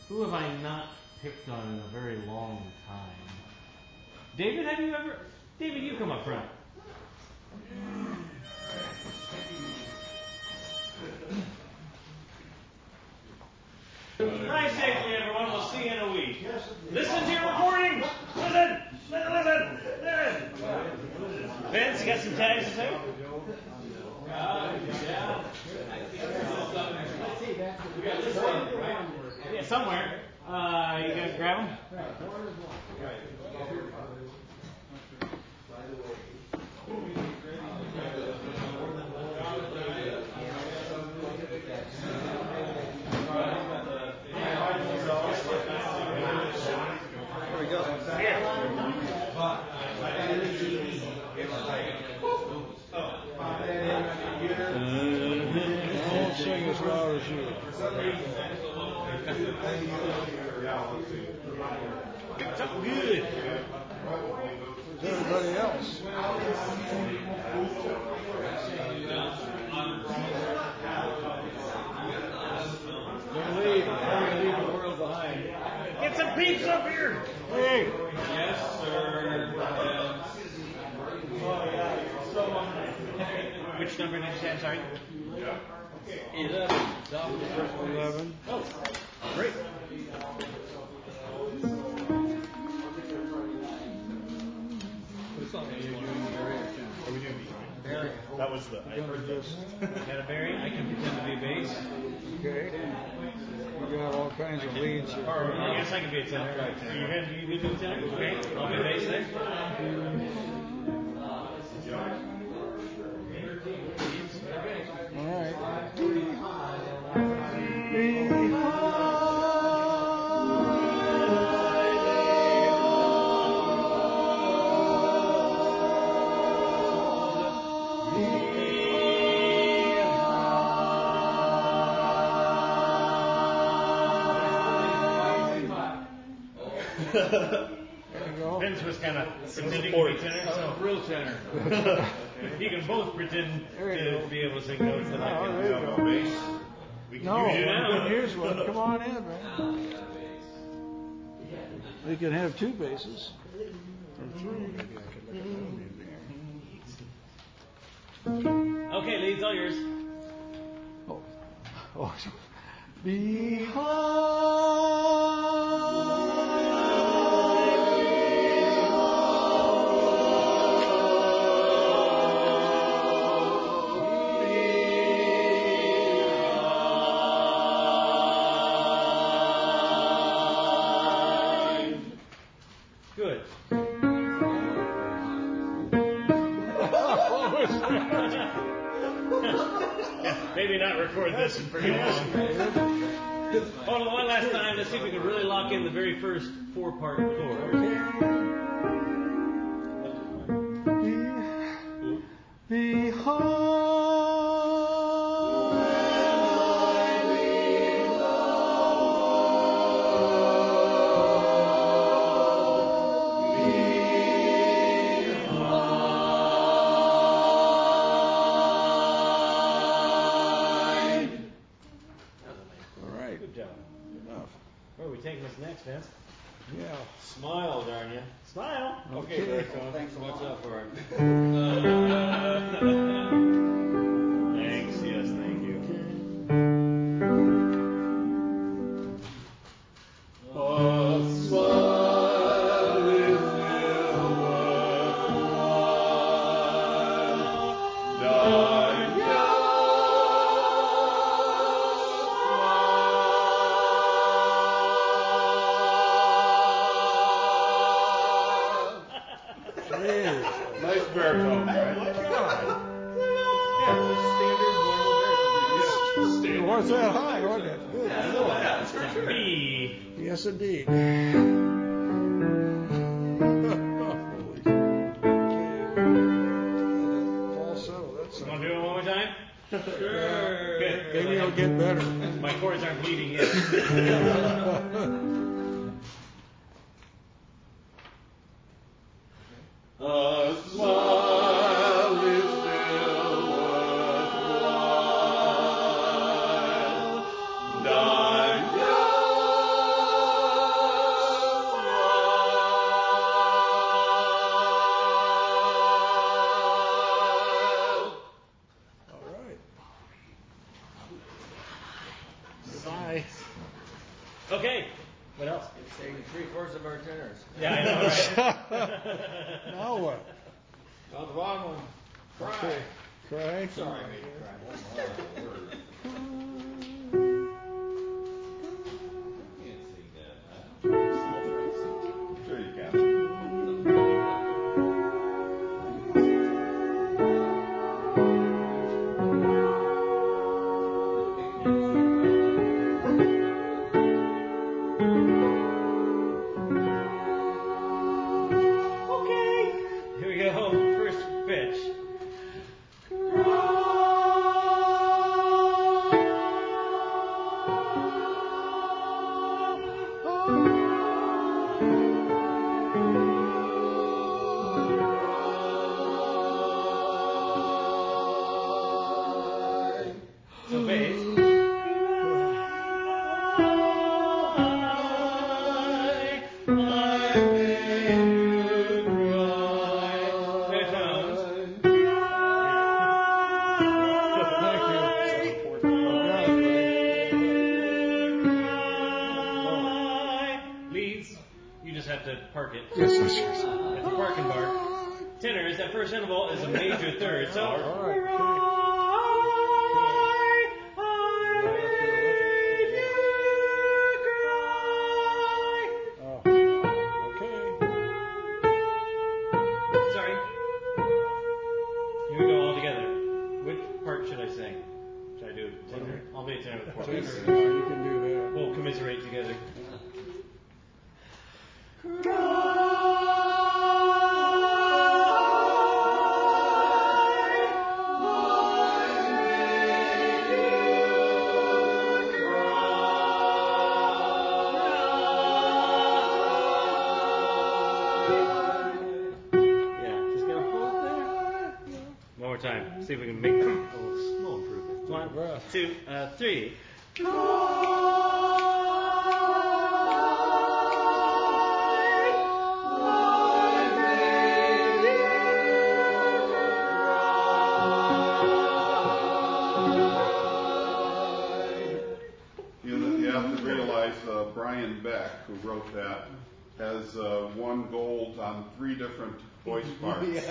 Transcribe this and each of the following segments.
Who have I not picked on in a very long time? David, have you ever? David, you come up front. Drive safely, everyone. We'll see you in a week. Listen to your recordings. Listen. Vince, you got some tags to say? Yeah, somewhere. You guys grab them? There we go. I won't sing as loud as you. Something good. Where's everybody else? Don't leave. Don't leave the world behind. Get some peeps up here. Hey. Yes, sir. Which number did you say? I'm sorry. 11. Top of the first 11. Oh, great. Are we doing Barry? That was the. I heard this. Got a Barry? I can pretend to be bass. Okay. We got all kinds of leads here. Or I guess I can be a tenor. Are you going to be a tenor? Okay. I'll be bass then. All right. Vince was kind of pretending to be tenor. Oh, real tenor. You can both pretend to be able to sing notes that I can. There you go. Bass. We can use it now. We can use one. Come on in, man. We can have two basses. Or three. Okay, leads all yours. Oh. Behind. Good. Maybe not record this in pretty long. Hold on one last time. Let's see if we can really lock in the very first 4-part chord. Where are we taking this next, Vince? Yeah. Smile, darn you. Smile. Okay, Baritone. Thanks so much for it. Thanks. Yes, thank you. A smile is still worthwhile. Darn you. Nice baritone, right? It was that high, wasn't it? Good. That's for sure. B. Yes, indeed. Falsetto, that's Want to do it one more time? Sure. Good. Maybe it'll get better. My chords aren't bleeding yet. A smile is still worthwhile. Darn you. Okay. What else? It's taking 3/4 of our tenors. Yeah, I know, right? Now what? On the bottom one. Cry. Okay. Cry. Sorry, I made you cry. Sure you can. Here we go. First pitch. So bass. Baritones. Leads, you just have to park it. Yes, yes, yes. At the parking bar. Tenors, that first interval is a major third. So, All right, Oh, okay. sorry. Here we go all together. Which part should I sing? Should I do tenor? I'll be a tenor with four Tenor, pieces. yeah, you can do that. We'll commiserate together. Yeah, just gonna hold there. One more time. See if we can make a little small improvement. One, breath. 2, 3. You have to realize Brian Beck, who wrote that, has won gold on 3 different voice parts. Good.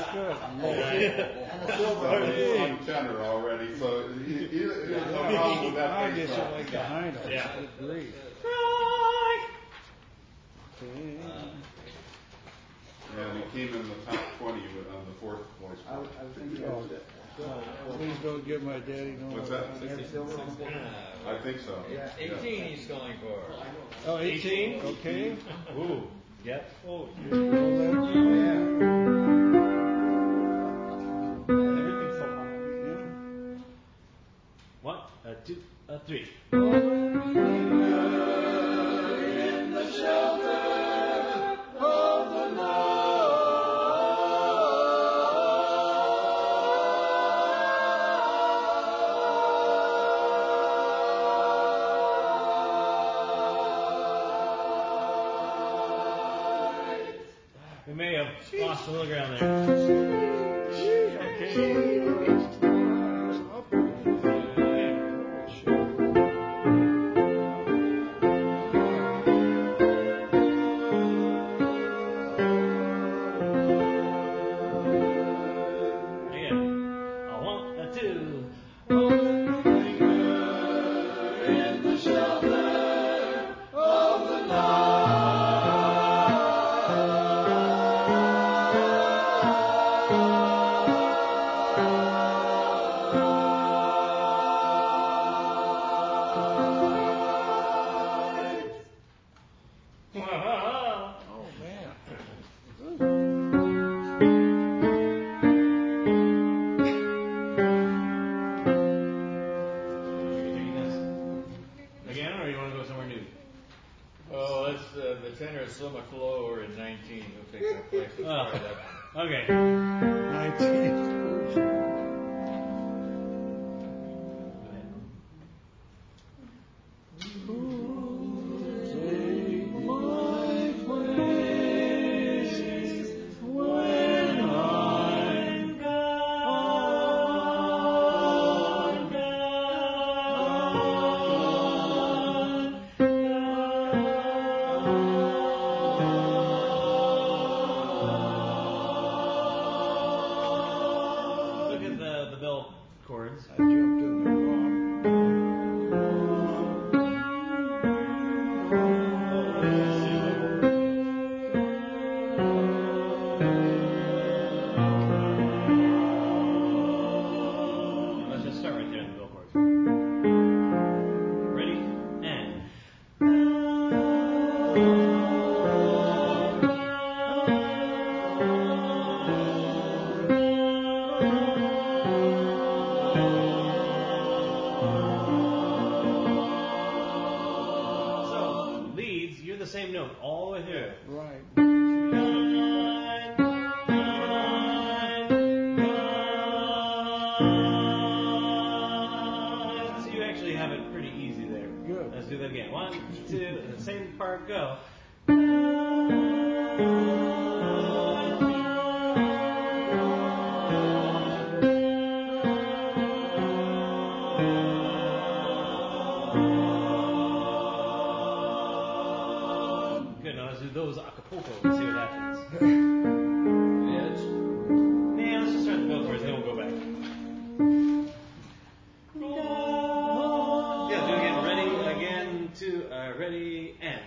On tenor already, so there's no problem with that I bass guess line. I like behind us. Yeah. Good grief. Okay. And he came in the top 20 on the 4th voice part. Oh, please don't give my daddy no What's more. that? I think so. Yeah, 18 he's going for. Oh, 18? 18? Okay. Ooh, yep. Oh, Roll that. everything's so high. Yeah. 1, 2, 3. We may have lost a little ground there. Again. A 1, a 2. Oh, man. Again, or you want to go somewhere new? Oh, that's the tenor is so much lower in 19. We'll take that place. Let's try that one. Okay. 19. Take my place when I'm gone. the same note all the way through. Right. So you actually have it pretty easy there. Good. Let's do that again. 1, 2, the same part, go. Good, now let's do those a cappella and see what happens. Yeah, let's just start the both first, then we'll go back. Yeah, do it again. Ready, ready, and.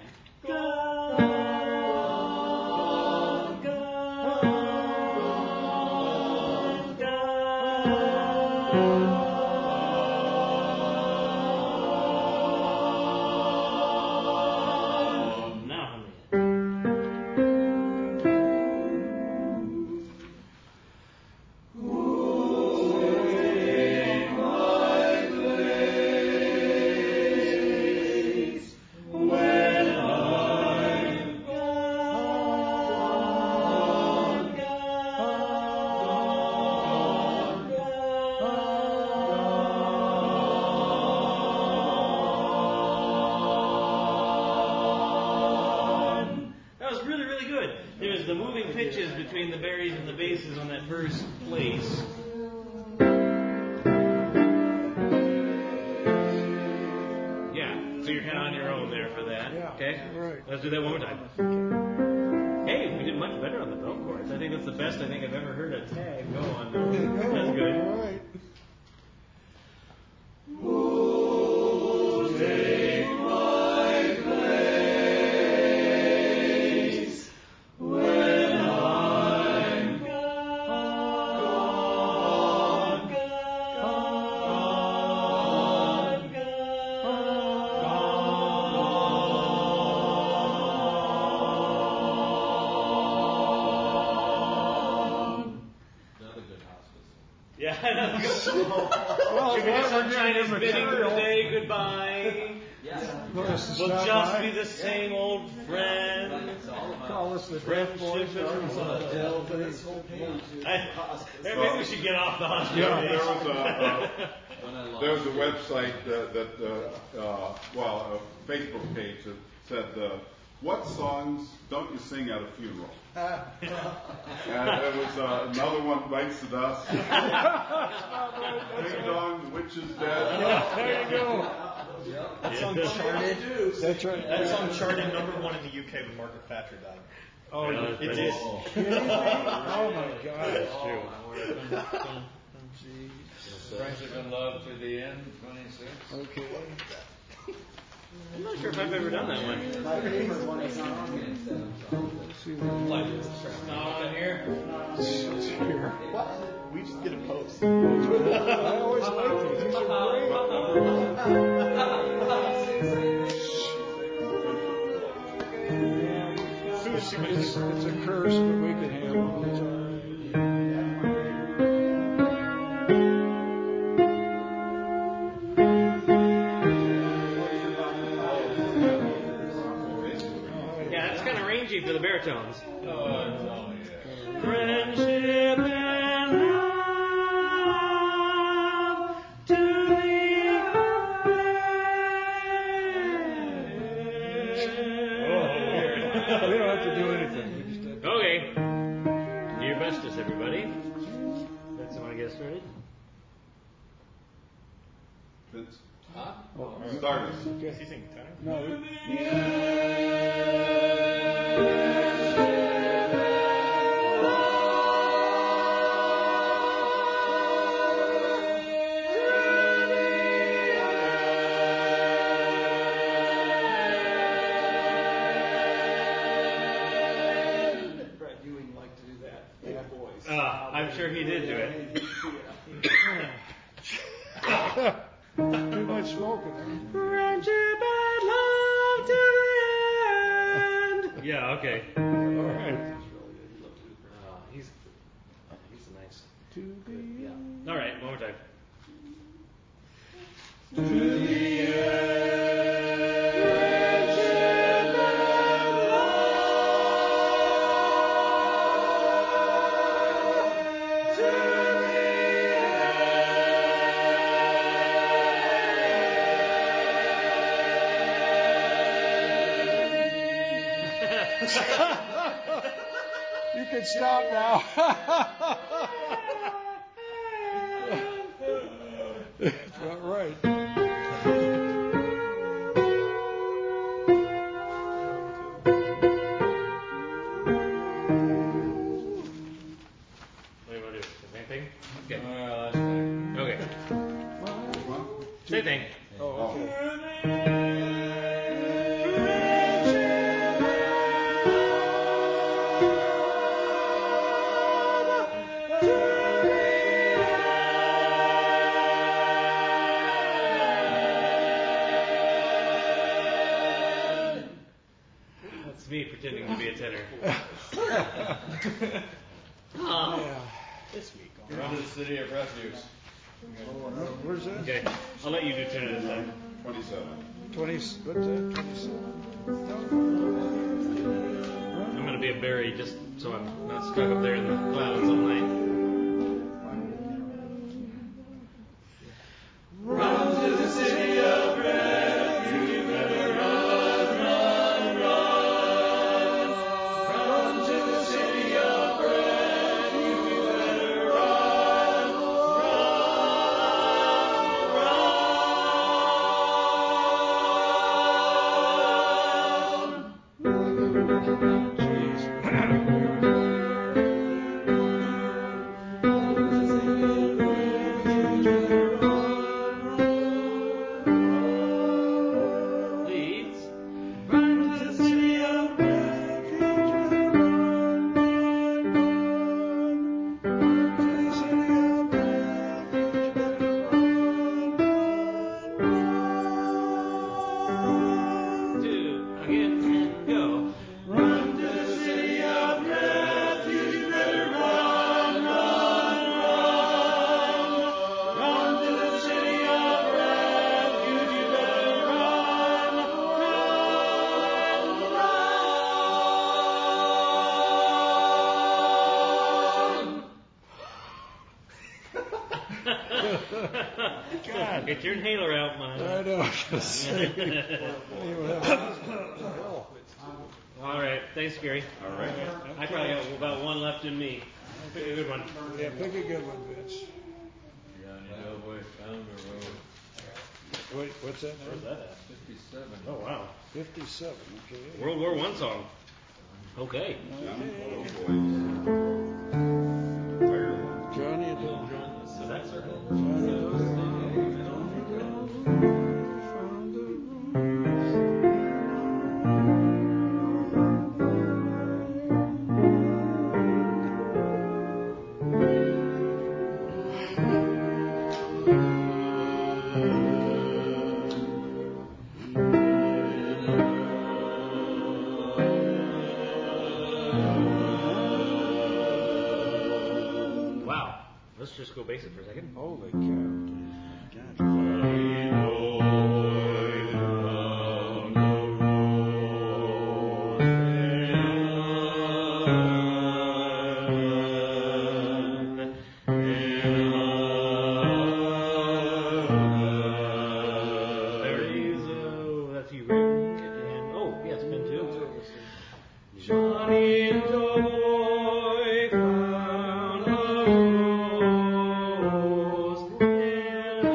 The moving pitches between the berries and the basses on that first place. Yeah, so you're kind of on your own there for that. Yeah. Okay? Right. Let's do that one more time. Hey, we did much better on the bell chords. I think that's the best I think I've ever heard a tag go on. That's good. All right. Well, sunshine is bidding good day goodbye. We'll just be the same old friends. Call us the Friendship maybe we should get off the hospital. Yeah, there was a website a Facebook page that said, "What songs don't you sing at a funeral?" And there was another one bites the dust. Ding dong, the witch is dead. Yeah, there you go. That song charted. That's right. That song charted #1 in the UK when Margaret Thatcher died. Oh, Yeah, it that's did. Oh my God. That's true. Friendship and Love to the End, 26. Okay. I'm not sure if I've ever done that one. My favorite one is not on here. Let's see what Not on here. here. What? We just get a post. I always like these. These are great. It's a curse, but we can handle it. It's all right. Yeah, it's kind of rangy for the baritones. Oh, yeah. Friendship and love to the We don't have to do anything. We just have to... Okay. Do your bestest, everybody. Vince, you want to get started? Vince, Huh? start us. Okay. Is he singing tenor? No. Brett Ewing liked to do that. Yeah. Voice. I'm sure he did do it. Too much smoking. Friendship and love to the end. Yeah, okay. All right. He's a nice. To the Yeah. All right, one more time. To the end. You can stop now. That's not right. Same thing. Oh, okay. That's me pretending to be a tenor. This week. Run to the city of refuse. Where's that? Okay, I'll let you do tenor this time. 27. 20, what's that? 27? I'm going to be a berry just so I'm not stuck up there in the clouds all night. Run to the city of refuge, you better run, run, run. Run to the city of refuge, you better run, Leads. run to the city of refuge, you better run, run, run. Run to the city of refuge, you better run, run, run. 2, again, and go. Run to the city of refuge, you better run, run, run. Run to the city of refuge, you better run, run, run. Get your inhaler out, man. I know. I was gonna say. I don't even have All right, thanks, Gary. All right. I probably got about one left in me. Pick a good one. Yeah, pick a good one, Vince. Johnny Doughboy found a road. Wait, what's that Where's number? that at? 57. Oh, wow. 57. Okay. World War I song. Okay. Johnny Doughboy. So that's our Johnny Doughboy. Found the Wow. Let's just go basic for a second. Holy cow. That's you written. And, oh, yeah, it's been two. Johnny Doughboy found a rose in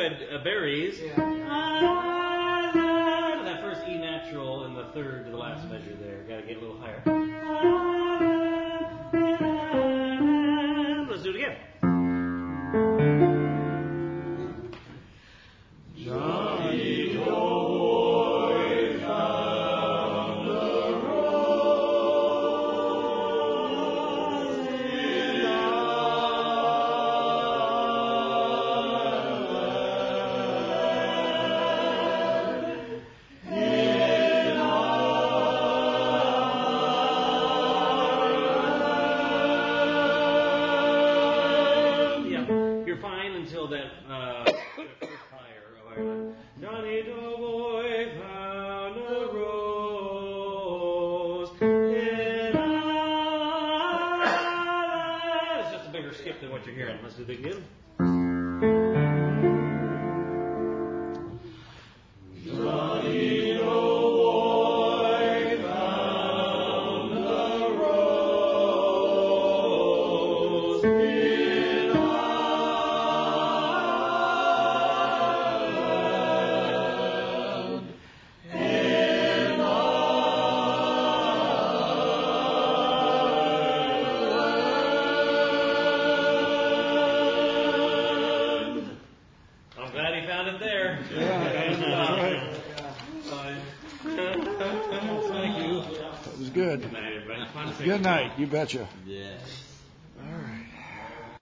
had berries. Yeah. That first E natural and the third to the last measure there. Got to get a little higher. Let's do it again. Johnny Boy found the rose in You're fine until that first higher. Johnny Boy found a rose in Ireland. It's just a bigger skip than what you're hearing. Let's do it again. Johnny Boy found the rose in I'm glad he found it there. Thank you. That was good. Good night, everybody. Good night. You betcha. Yeah.